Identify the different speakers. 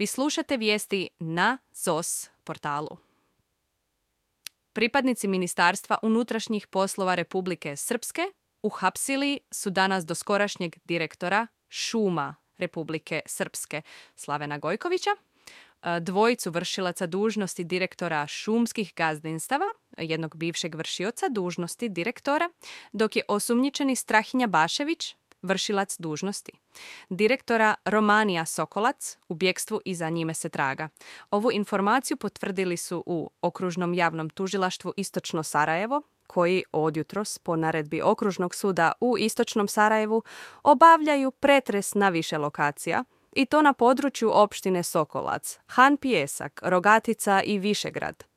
Speaker 1: Vi slušate vijesti na ZOS portalu. Pripadnici Ministarstva unutrašnjih poslova Republike Srpske uhapsili su danas doskorašnjeg direktora šuma Republike Srpske Slavena Gojkovića, dvojicu vršilaca dužnosti direktora šumskih gazdinstava, jednog bivšeg vršioca dužnosti direktora, dok je osumnjičeni Strahinja Bašević, vršilac dužnosti direktora Romanija Sokolac u bjegstvu i za njime se traga. Ovu informaciju potvrdili su u Okružnom javnom tužilaštvu Istočno Sarajevo, koji od jutros po naredbi Okružnog suda u Istočnom Sarajevu obavljaju pretres na više lokacija, i to na području opštine Sokolac, Han Pijesak, Rogatica i Višegrad.